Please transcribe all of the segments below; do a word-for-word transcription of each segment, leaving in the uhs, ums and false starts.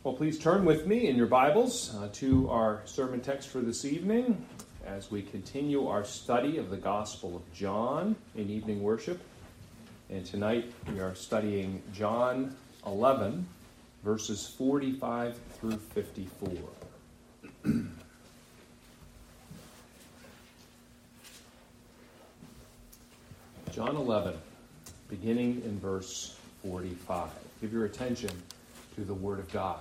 Well, please turn with me in your Bibles uh, to our sermon text for this evening as we continue our study of the Gospel of John in evening worship. And tonight we are studying John eleven, verses forty-five through fifty-four. John eleven, beginning in verse forty-five. Give your attention to the Word of God.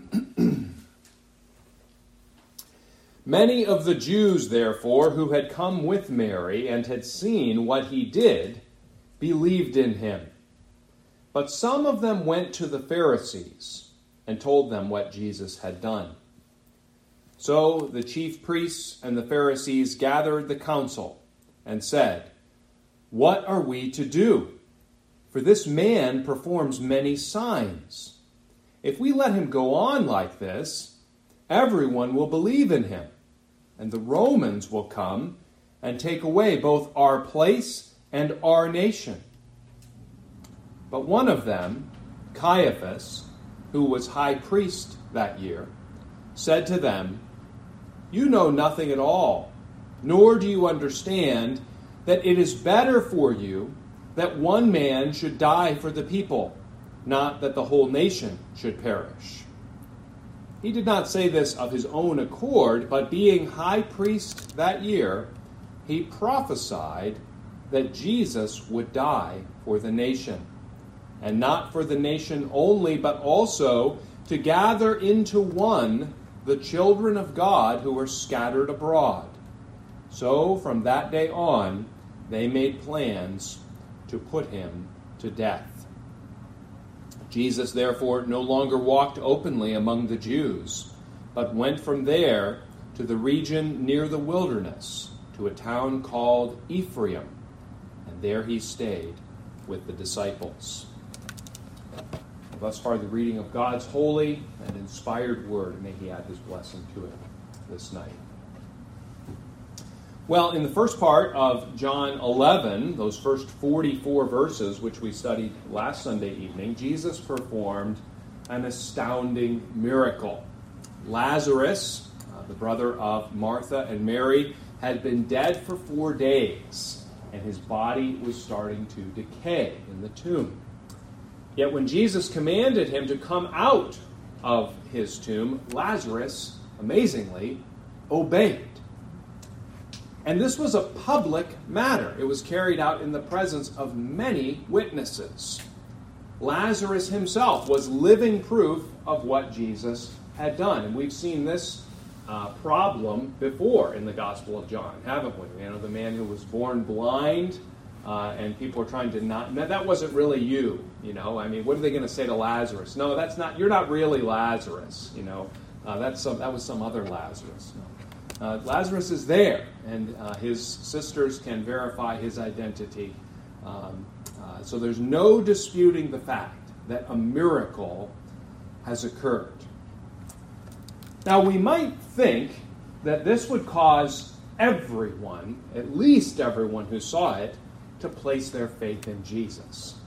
Many of the Jews, therefore, who had come with Mary and had seen what he did, believed in him. But some of them went to the Pharisees and told them what Jesus had done. So the chief priests and the Pharisees gathered the council and said, "What are we to do? For this man performs many signs. If we let him go on like this, everyone will believe in him, and the Romans will come and take away both our place and our nation." But one of them, Caiaphas, who was high priest that year, said to them, "You know nothing at all, nor do you understand that it is better for you that one man should die for the people, not that the whole nation should perish." He did not say this of his own accord, but being high priest that year, he prophesied that Jesus would die for the nation, and not for the nation only, but also to gather into one the children of God who were scattered abroad. So from that day on, they made plans to put him to death. Jesus, therefore, no longer walked openly among the Jews, but went from there to the region near the wilderness, to a town called Ephraim, and there he stayed with the disciples. Thus far, the reading of God's holy and inspired word. May he add his blessing to it this night. Well, in the first part of John eleven, those first forty-four verses, which we studied last Sunday evening, Jesus performed an astounding miracle. Lazarus, uh, the brother of Martha and Mary, had been dead for four days, and his body was starting to decay in the tomb. Yet when Jesus commanded him to come out of his tomb, Lazarus, amazingly, obeyed. And this was a public matter. It was carried out in the presence of many witnesses. Lazarus himself was living proof of what Jesus had done. And we've seen this uh, problem before in the Gospel of John, haven't we? You know, the man who was born blind, uh, and people are trying to not... No, that wasn't really you, you know. I mean, what are they going to say to Lazarus? No, that's not... You're not really Lazarus, you know. Uh, that's some, that was some other Lazarus. No. Uh, Lazarus is there, and uh, his sisters can verify his identity. Um, uh, so there's no disputing the fact that a miracle has occurred. Now, we might think that this would cause everyone, at least everyone who saw it, to place their faith in Jesus.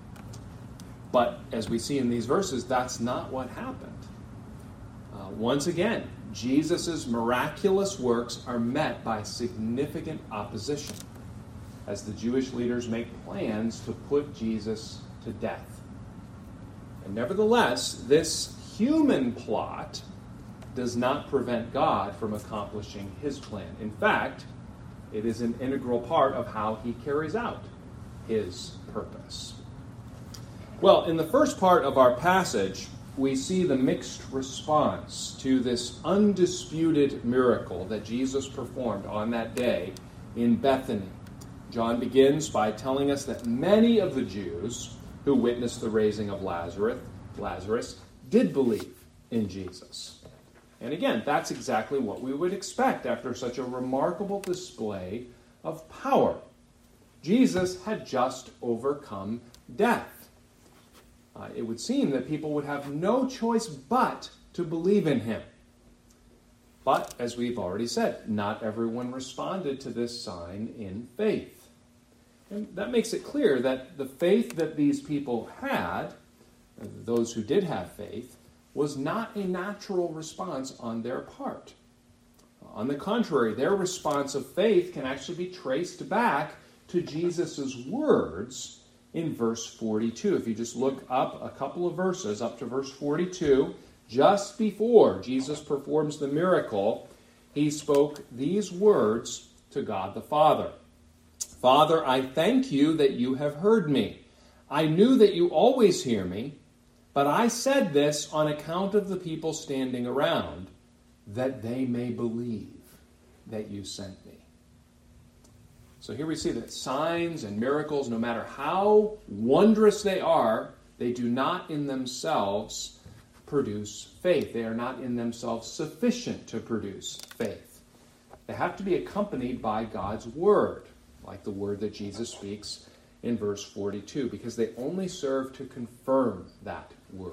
But as we see in these verses, that's not what happened. Uh, once again, Jesus' miraculous works are met by significant opposition as the Jewish leaders make plans to put Jesus to death. And nevertheless, this human plot does not prevent God from accomplishing his plan. In fact, it is an integral part of how he carries out his purpose. Well, in the first part of our passage, we see the mixed response to this undisputed miracle that Jesus performed on that day in Bethany. John begins by telling us that many of the Jews who witnessed the raising of Lazarus, Lazarus did believe in Jesus. And again, that's exactly what we would expect after such a remarkable display of power. Jesus had just overcome death. Uh, it would seem that people would have no choice but to believe in him. But, as we've already said, not everyone responded to this sign in faith. And that makes it clear that the faith that these people had, those who did have faith, was not a natural response on their part. On the contrary, their response of faith can actually be traced back to Jesus' words in verse forty-two. If you just look up a couple of verses, up to verse forty-two, just before Jesus performs the miracle, he spoke these words to God the Father. Father, I thank you that you have heard me. I knew that you always hear me, but I said this on account of the people standing around, that they may believe that you sent me. So here we see that signs and miracles, no matter how wondrous they are, they do not in themselves produce faith. They are not in themselves sufficient to produce faith. They have to be accompanied by God's word, like the word that Jesus speaks in verse forty-two, because they only serve to confirm that word.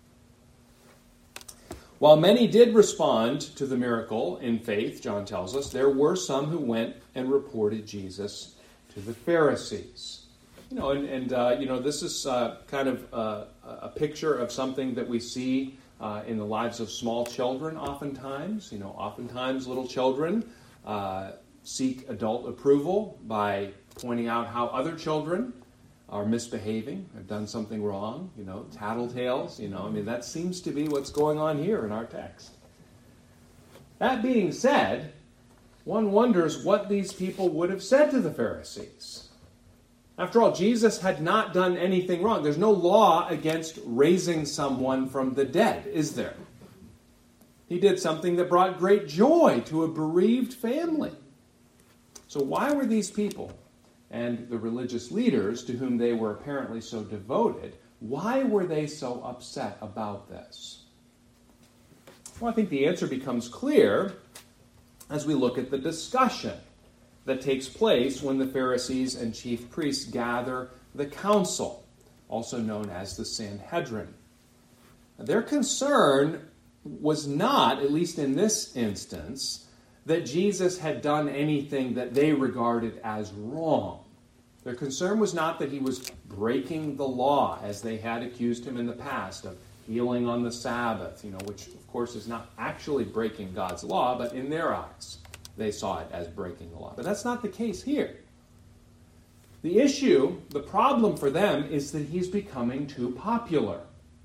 While many did respond to the miracle in faith, John tells us, there were some who went and reported Jesus to the Pharisees. You know, and, and uh, you know, this is uh, kind of uh, a picture of something that we see uh, in the lives of small children oftentimes. You know, oftentimes little children uh, seek adult approval by pointing out how other children are misbehaving, have done something wrong, you know, tattletales, you know, I mean, that seems to be what's going on here in our text. That being said, one wonders what these people would have said to the Pharisees. After all, Jesus had not done anything wrong. There's no law against raising someone from the dead, is there? He did something that brought great joy to a bereaved family. So why were these people and the religious leaders to whom they were apparently so devoted, why were they so upset about this? Well, I think the answer becomes clear as we look at the discussion that takes place when the Pharisees and chief priests gather the council, also known as the Sanhedrin. Their concern was not, at least in this instance, that Jesus had done anything that they regarded as wrong. Their concern was not that he was breaking the law, as they had accused him in the past of healing on the Sabbath, you know, which of course is not actually breaking God's law, but in their eyes they saw it as breaking the law. But that's not the case here. The issue, the problem for them, is that he's becoming too popular.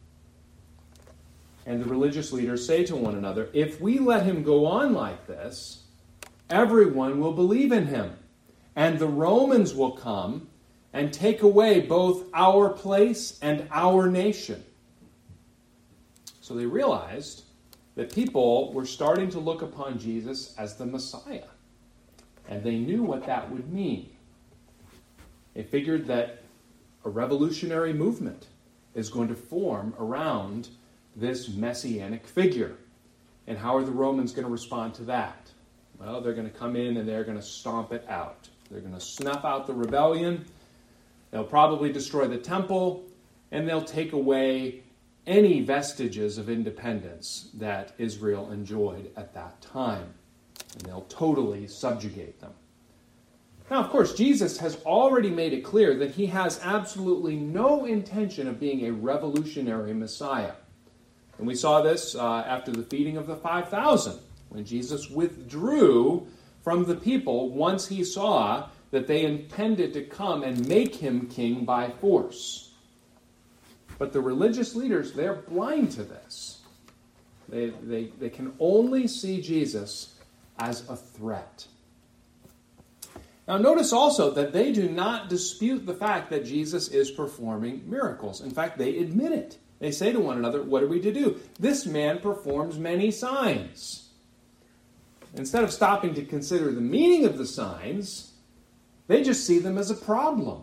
And the religious leaders say to one another, if we let him go on like this, everyone will believe in him. And the Romans will come and take away both our place and our nation. So they realized that people were starting to look upon Jesus as the Messiah. And they knew what that would mean. They figured that a revolutionary movement is going to form around this messianic figure. And how are the Romans going to respond to that? Well, they're going to come in and they're going to stomp it out. They're going to snuff out the rebellion. They'll probably destroy the temple, and they'll take away any vestiges of independence that Israel enjoyed at that time. And they'll totally subjugate them. Now, of course, Jesus has already made it clear that he has absolutely no intention of being a revolutionary Messiah. And we saw this uh, after the feeding of the five thousand, when Jesus withdrew from the people once he saw that they intended to come and make him king by force. But the religious leaders, they're blind to this. They, they, they can only see Jesus as a threat. Now notice also that they do not dispute the fact that Jesus is performing miracles. In fact, they admit it. They say to one another, what are we to do? This man performs many signs. Instead of stopping to consider the meaning of the signs, they just see them as a problem.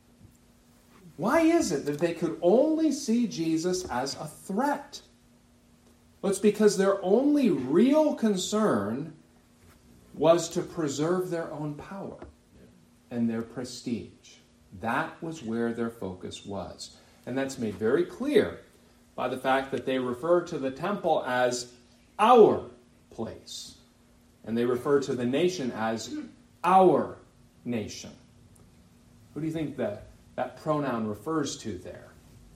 Why is it that they could only see Jesus as a threat? Well, it's because their only real concern was to preserve their own power and their prestige. That was where their focus was. And that's made very clear by the fact that they refer to the temple as our place. And they refer to the nation as our nation. Who do you think that, that pronoun refers to there?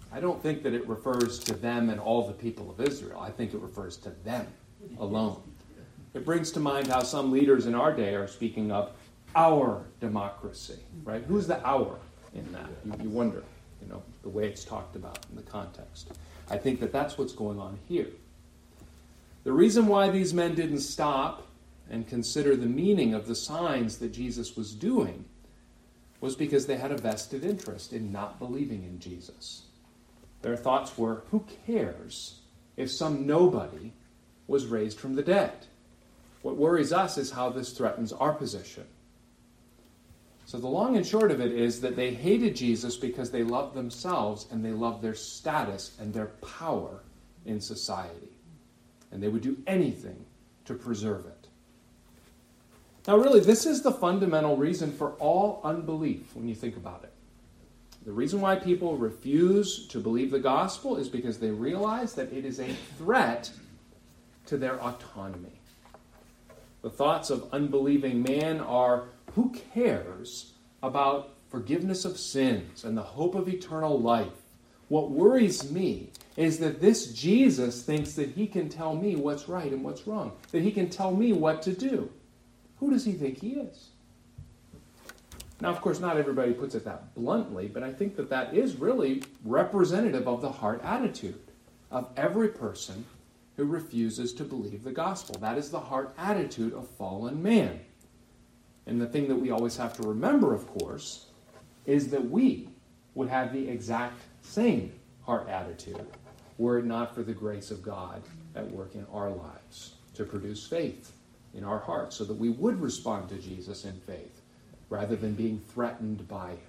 I don't think that it refers to them and all the people of Israel. I think it refers to them alone. It brings to mind how some leaders in our day are speaking of our democracy, right? Who's the our in that? You, you wonder, you know, the way it's talked about in the context. I think that that's what's going on here. The reason why these men didn't stop and consider the meaning of the signs that Jesus was doing was because they had a vested interest in not believing in Jesus. Their thoughts were, who cares if some nobody was raised from the dead? What worries us is how this threatens our position. So the long and short of it is that they hated Jesus because they loved themselves and they loved their status and their power in society. And they would do anything to preserve it. Now really, this is the fundamental reason for all unbelief when you think about it. The reason why people refuse to believe the gospel is because they realize that it is a threat to their autonomy. The thoughts of unbelieving man are, who cares about forgiveness of sins and the hope of eternal life? What worries me is that this Jesus thinks that he can tell me what's right and what's wrong, that he can tell me what to do. Who does he think he is? Now, of course, not everybody puts it that bluntly, but I think that that is really representative of the heart attitude of every person who refuses to believe the gospel. That is the heart attitude of fallen man. And the thing that we always have to remember, of course, is that we would have the exact same heart attitude were it not for the grace of God at work in our lives to produce faith in our hearts so that we would respond to Jesus in faith rather than being threatened by him.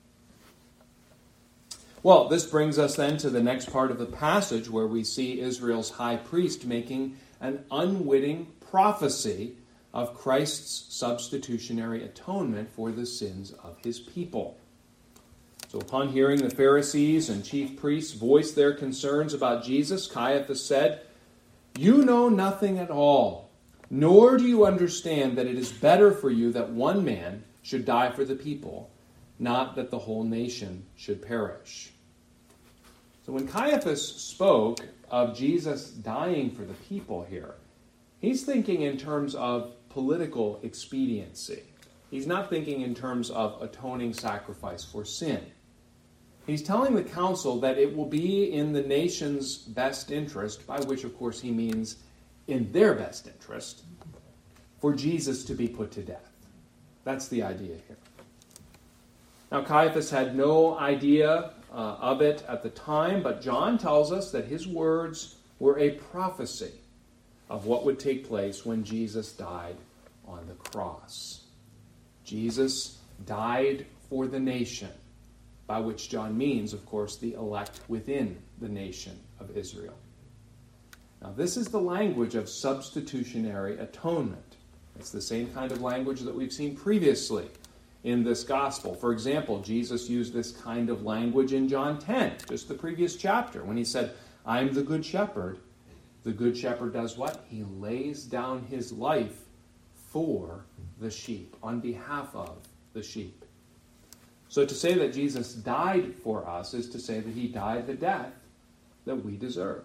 Well, this brings us then to the next part of the passage where we see Israel's high priest making an unwitting prophecy of Christ's substitutionary atonement for the sins of his people. So upon hearing the Pharisees and chief priests voice their concerns about Jesus, Caiaphas said, "You know nothing at all, nor do you understand that it is better for you that one man should die for the people, not that the whole nation should perish." So when Caiaphas spoke of Jesus dying for the people here, he's thinking in terms of political expediency. He's not thinking in terms of atoning sacrifice for sin. He's telling the council that it will be in the nation's best interest, by which, of course, he means in their best interest, for Jesus to be put to death. That's the idea here. Now, Caiaphas had no idea uh, of it at the time, but John tells us that his words were a prophecy of what would take place when Jesus died on the cross. Jesus died for the nation, by which John means, of course, the elect within the nation of Israel. Now, this is the language of substitutionary atonement. It's the same kind of language that we've seen previously in this gospel. For example, Jesus used this kind of language in John ten, just the previous chapter, when he said, "I'm the good shepherd." The good shepherd does what? He lays down his life for the sheep, on behalf of the sheep. So to say that Jesus died for us is to say that he died the death that we deserve.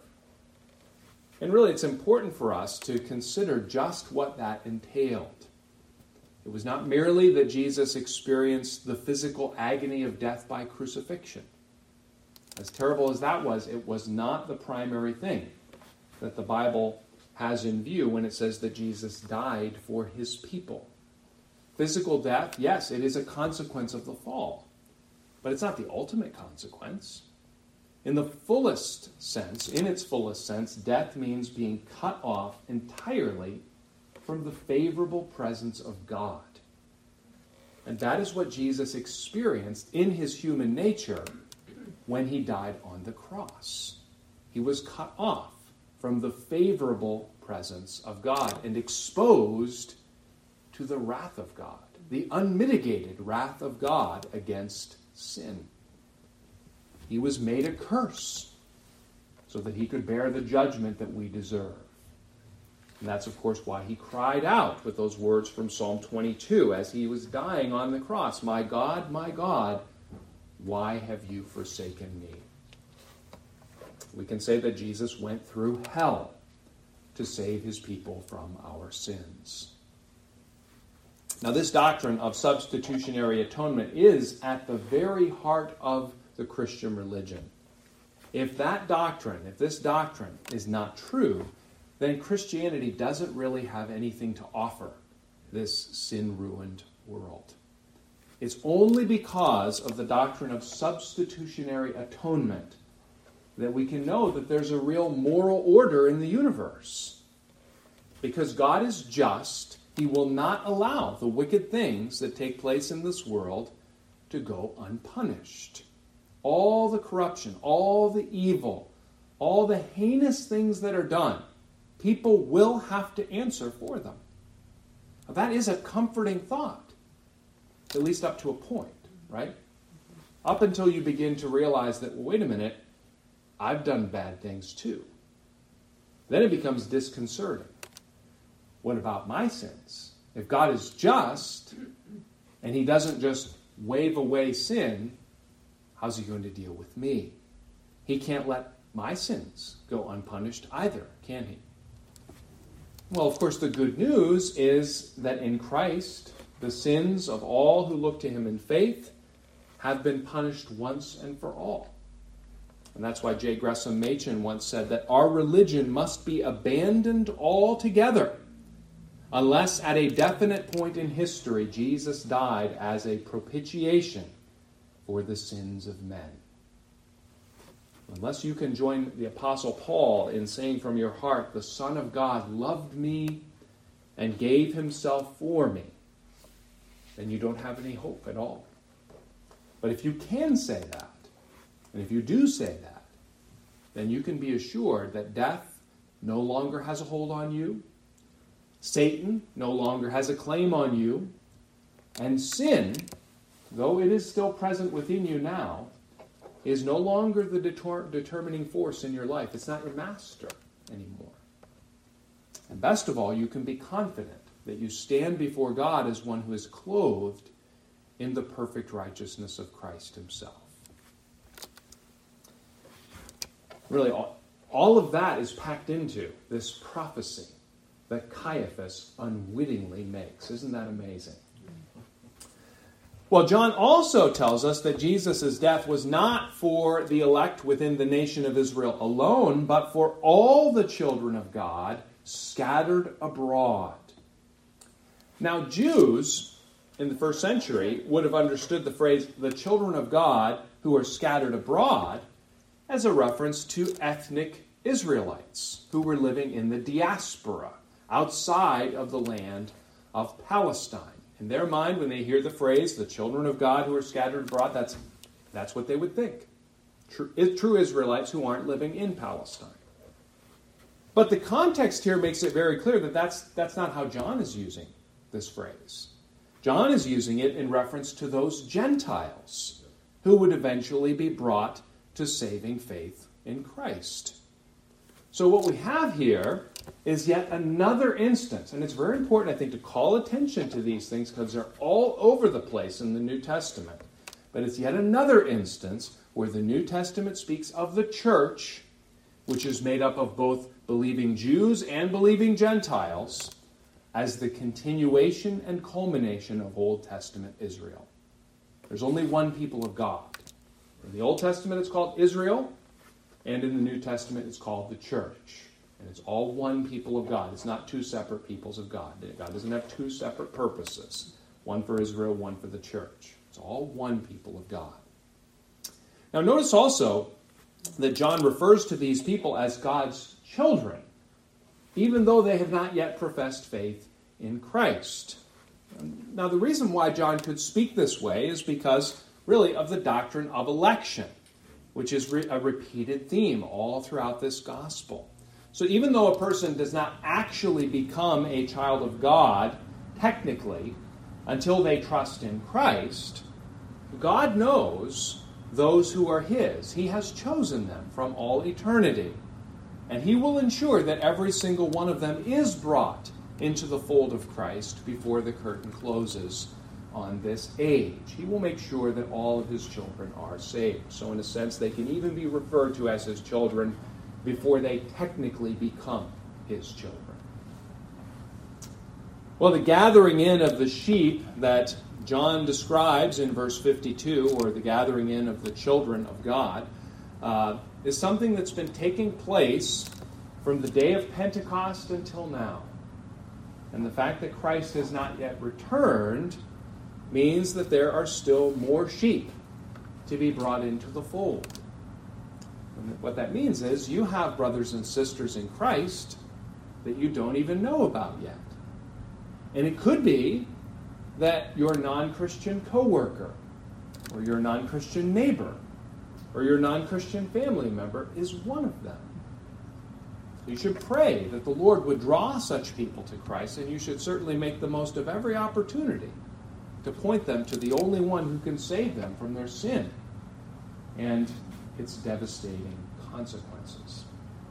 And really, it's important for us to consider just what that entailed. It was not merely that Jesus experienced the physical agony of death by crucifixion. As terrible as that was, it was not the primary thing that the Bible has in view when it says that Jesus died for his people. Physical death, yes, it is a consequence of the fall, but it's not the ultimate consequence. In the fullest sense, in its fullest sense, death means being cut off entirely from the favorable presence of God. And that is what Jesus experienced in his human nature when he died on the cross. He was cut off from the favorable presence of God and exposed to the wrath of God, the unmitigated wrath of God against sin. He was made a curse so that he could bear the judgment that we deserve. And that's, of course, why he cried out with those words from Psalm twenty-two as he was dying on the cross, "My God, my God, why have you forsaken me?" We can say that Jesus went through hell to save his people from our sins. Now, this doctrine of substitutionary atonement is at the very heart of the Christian religion. If that doctrine, if this doctrine is not true, then Christianity doesn't really have anything to offer this sin-ruined world. It's only because of the doctrine of substitutionary atonement that we can know that there's a real moral order in the universe. Because God is just, he will not allow the wicked things that take place in this world to go unpunished. All the corruption, all the evil, all the heinous things that are done, people will have to answer for them. Now, that is a comforting thought, at least up to a point, right? Up until you begin to realize that, well, wait a minute, I've done bad things too. Then it becomes disconcerting. What about my sins? If God is just, and he doesn't just wave away sin, how's he going to deal with me? He can't let my sins go unpunished either, can he? Well, of course, the good news is that in Christ, the sins of all who look to him in faith have been punished once and for all. And that's why J. Gresham Machen once said that our religion must be abandoned altogether unless at a definite point in history Jesus died as a propitiation for the sins of men. Unless you can join the Apostle Paul in saying from your heart, the Son of God loved me and gave himself for me, then you don't have any hope at all. But if you can say that, and if you do say that, then you can be assured that death no longer has a hold on you, Satan no longer has a claim on you, and sin, though it is still present within you now, is no longer the deter- determining force in your life. It's not your master anymore. And best of all, you can be confident that you stand before God as one who is clothed in the perfect righteousness of Christ himself. Really, all, all of that is packed into this prophecy that Caiaphas unwittingly makes. Isn't that amazing? Well, John also tells us that Jesus' death was not for the elect within the nation of Israel alone, but for all the children of God scattered abroad. Now, Jews in the first century would have understood the phrase, the children of God who are scattered abroad, as a reference to ethnic Israelites who were living in the diaspora, outside of the land of Palestine. In their mind, when they hear the phrase, the children of God who are scattered abroad, that's, that's what they would think. True, true Israelites who aren't living in Palestine. But the context here makes it very clear that that's, that's not how John is using this phrase. John is using it in reference to those Gentiles who would eventually be brought to saving faith in Christ. So what we have here is yet another instance, and it's very important, I think, to call attention to these things because they're all over the place in the New Testament. But it's yet another instance where the New Testament speaks of the church, which is made up of both believing Jews and believing Gentiles, as the continuation and culmination of Old Testament Israel. There's only one people of God. In the Old Testament, it's called Israel, and in the New Testament, it's called the church. And it's all one people of God. It's not two separate peoples of God. God doesn't have two separate purposes. One for Israel, one for the church. It's all one people of God. Now notice also that John refers to these people as God's children, even though they have not yet professed faith in Christ. Now the reason why John could speak this way is because, really, of the doctrine of election, which is re- a repeated theme all throughout this gospel. So even though a person does not actually become a child of God, technically, until they trust in Christ, God knows those who are his. He has chosen them from all eternity. And he will ensure that every single one of them is brought into the fold of Christ before the curtain closes on this age. He will make sure that all of his children are saved. So in a sense, they can even be referred to as his children before they technically become his children. Well, the gathering in of the sheep that John describes in verse fifty-two, or the gathering in of the children of God, uh, is something that's been taking place from the day of Pentecost until now. And the fact that Christ has not yet returned means that there are still more sheep to be brought into the fold. And what that means is you have brothers and sisters in Christ that you don't even know about yet. And it could be that your non-Christian coworker, or your non-Christian neighbor, or your non-Christian family member is one of them. You should pray that the Lord would draw such people to Christ, and you should certainly make the most of every opportunity to point them to the only one who can save them from their sin and its devastating consequences.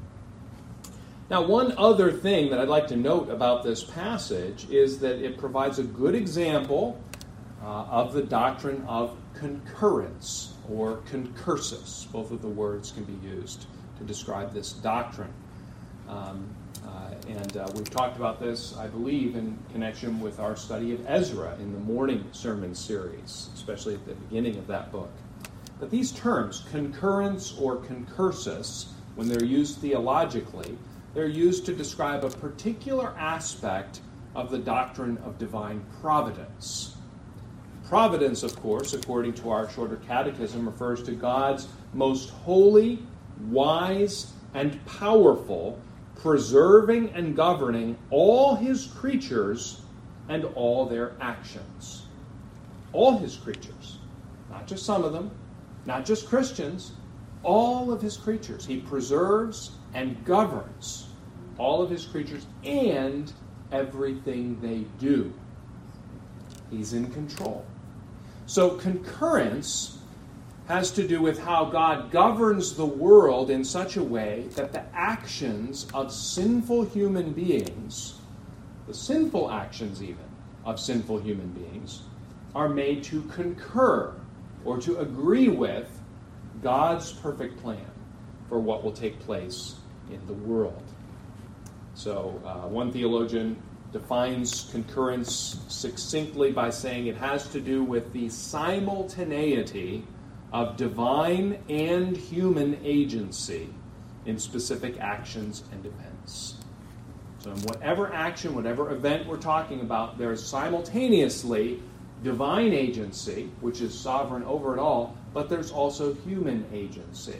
Now, one other thing that I'd like to note about this passage is that it provides a good example uh, of the doctrine of concurrence, or concursus. Both of the words can be used to describe this doctrine. Um, uh, and uh, we've talked about this, I believe, in connection with our study of Ezra in the morning sermon series, especially at the beginning of that book. But these terms, concurrence or concursus, when they're used theologically, they're used to describe a particular aspect of the doctrine of divine providence. Providence, of course, according to our shorter catechism, refers to God's most holy, wise, and powerful, preserving and governing all his creatures and all their actions. All his creatures. Not just some of them, not just Christians, all of his creatures. He preserves and governs all of his creatures and everything they do. He's in control. So concurrence has to do with how God governs the world in such a way that the actions of sinful human beings, the sinful actions even of sinful human beings, are made to concur or to agree with God's perfect plan for what will take place in the world. So uh, one theologian defines concurrence succinctly by saying it has to do with the simultaneity of divine and human agency in specific actions and events. So in whatever action, whatever event we're talking about, there is simultaneously divine agency, which is sovereign over it all, but there's also human agency.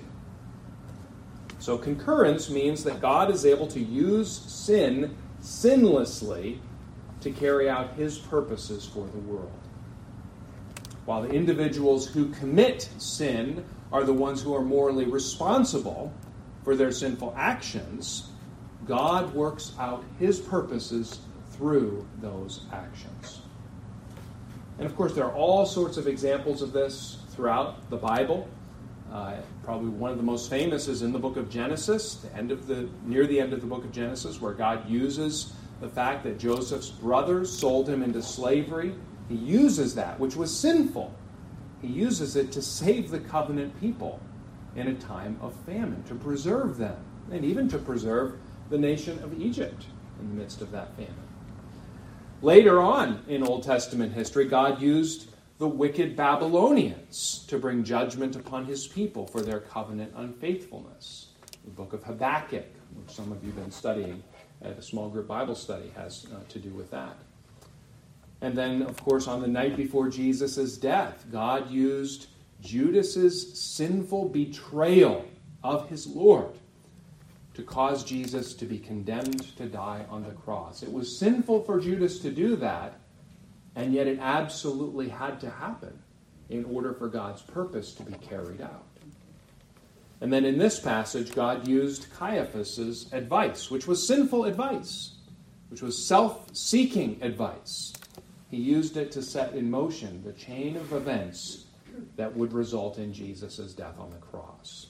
So concurrence means that God is able to use sin sinlessly to carry out his purposes for the world. While the individuals who commit sin are the ones who are morally responsible for their sinful actions, God works out his purposes through those actions. And of course, there are all sorts of examples of this throughout the Bible. Uh, probably one of the most famous is in the book of Genesis, the end of the near the end of the book of Genesis, where God uses the fact that Joseph's brothers sold him into slavery. He uses that, which was sinful. He uses it to save the covenant people in a time of famine, to preserve them, and even to preserve the nation of Egypt in the midst of that famine. Later on in Old Testament history, God used the wicked Babylonians to bring judgment upon his people for their covenant unfaithfulness. The book of Habakkuk, which some of you have been studying at a small group Bible study, has uh, to do with that. And then, of course, on the night before Jesus' death, God used Judas's sinful betrayal of his Lord to cause Jesus to be condemned to die on the cross. It was sinful for Judas to do that, and yet it absolutely had to happen in order for God's purpose to be carried out. And then in this passage, God used Caiaphas' advice, which was sinful advice, which was self-seeking advice. He used it to set in motion the chain of events that would result in Jesus' death on the cross.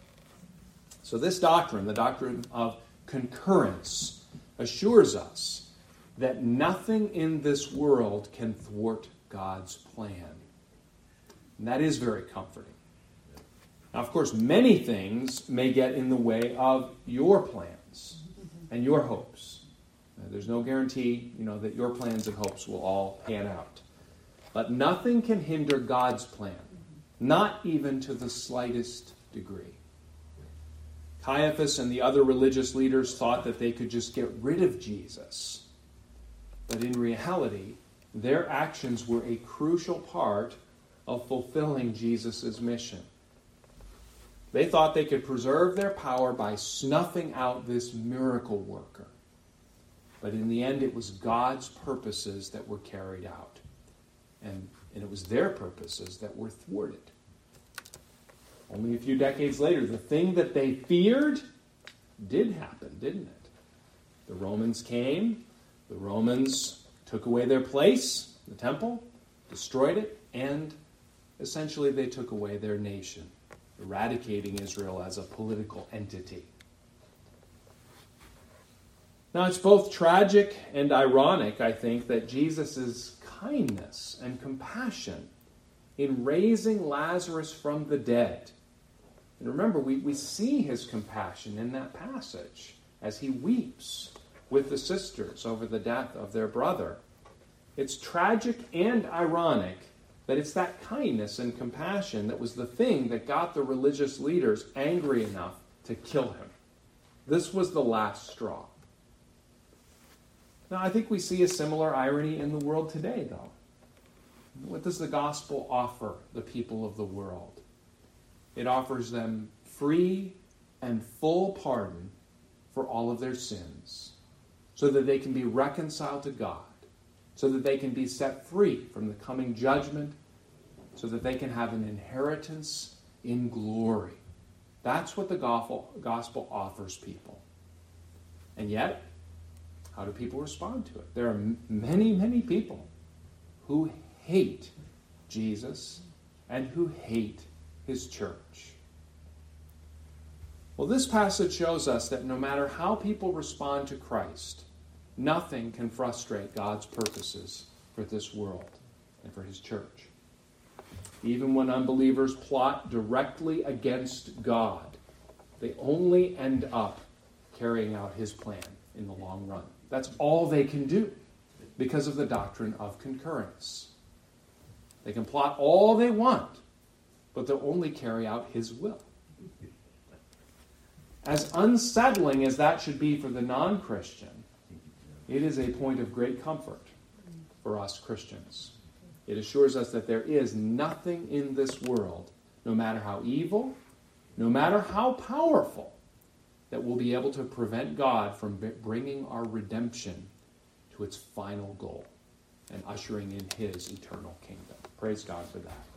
So this doctrine, the doctrine of concurrence, assures us that nothing in this world can thwart God's plan. And that is very comforting. Now, of course, many things may get in the way of your plans and your hopes. Now, there's no guarantee, you know, that your plans and hopes will all pan out. But nothing can hinder God's plan, not even to the slightest degree. Caiaphas and the other religious leaders thought that they could just get rid of Jesus. But in reality, their actions were a crucial part of fulfilling Jesus' mission. They thought they could preserve their power by snuffing out this miracle worker. But in the end, it was God's purposes that were carried out. And, and it was their purposes that were thwarted. Only a few decades later, the thing that they feared did happen, didn't it? The Romans came, the Romans took away their place, the temple, destroyed it, and essentially they took away their nation, eradicating Israel as a political entity. Now, it's both tragic and ironic, I think, that Jesus' kindness and compassion in raising Lazarus from the dead. And remember, we, we see his compassion in that passage as he weeps with the sisters over the death of their brother. It's tragic and ironic that it's that kindness and compassion that was the thing that got the religious leaders angry enough to kill him. This was the last straw. Now, I think we see a similar irony in the world today, though. What does the gospel offer the people of the world? It offers them free and full pardon for all of their sins, so that they can be reconciled to God, so that they can be set free from the coming judgment, so that they can have an inheritance in glory. That's what the gospel offers people. And yet, how do people respond to it? There are many, many people who hate Jesus and who hate his church. Well, this passage shows us that no matter how people respond to Christ, nothing can frustrate God's purposes for this world and for his church. Even when unbelievers plot directly against God, they only end up carrying out his plan in the long run. That's all they can do because of the doctrine of concurrence. They can plot all they want, but they'll only carry out his will. As unsettling as that should be for the non-Christian, it is a point of great comfort for us Christians. It assures us that there is nothing in this world, no matter how evil, no matter how powerful, that will be able to prevent God from bringing our redemption to its final goal and ushering in his eternal kingdom. Praise God for that.